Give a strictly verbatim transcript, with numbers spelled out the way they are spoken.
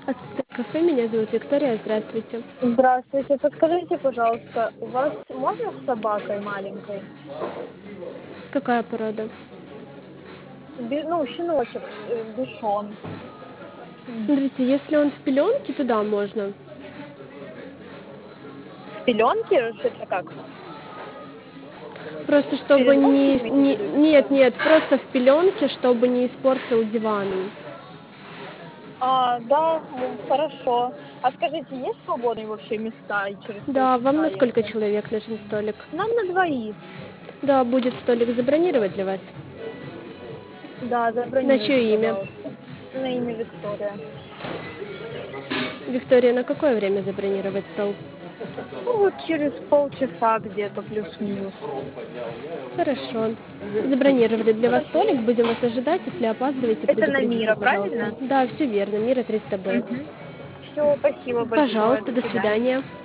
Ассистент кафе, меня зовут Виктория, здравствуйте. Здравствуйте. Подскажите, пожалуйста, у вас можно с собакой маленькой? Какая порода? Бе- ну, щеночек, э, бишон. Смотрите, если он в пеленке, то да, можно. В пеленке? Что это как? Просто чтобы Передозки не, имеете в не... виду или Нет, что? нет, просто в пеленке, чтобы не испортил диван. А, да, м, хорошо. А скажите, есть свободные вообще места и через Да, вам полчаса, на сколько если? человек нужен столик? Нам на двоих. Да, будет столик забронировать для вас. Да, На забронируйте, чье имя? пожалуйста. На имя Виктория. Виктория, на какое время забронировать стол? Ну, вот через полчаса где-то, плюс-минус. Хорошо. Забронировали для вас Хорошо. столик, будем вас ожидать. Если опаздываете, Это на предупредите, Мира, пожалуйста. правильно? Да, все верно, Мира триста Б. Угу. Все, спасибо большое. Пожалуйста, До до свидания. свидания.